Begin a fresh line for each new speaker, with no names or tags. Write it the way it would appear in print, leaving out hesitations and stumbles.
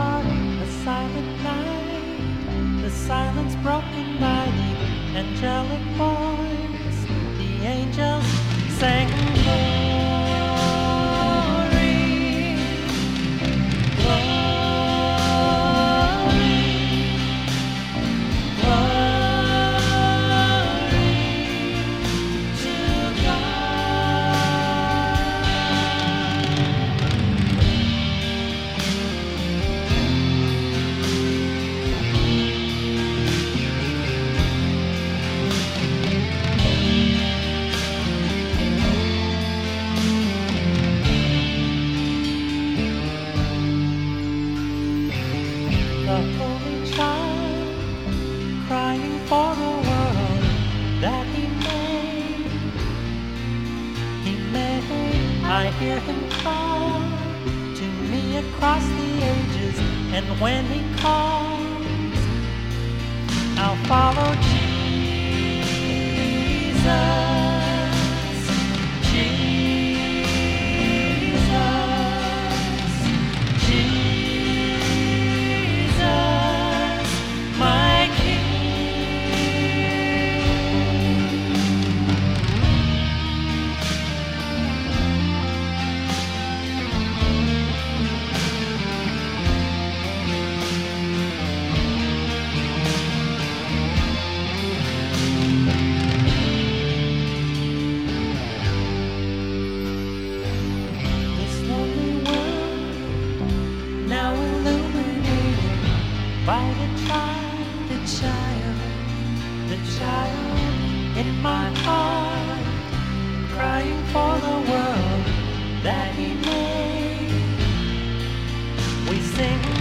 heart a silent night, the silence broken by the angelic voice. The angels sang the holy child crying for a world that he made. He made, I hear him call to me across the ages, and when he calls, I'll follow Jesus. By the child in my heart, crying for the world that he made. We sing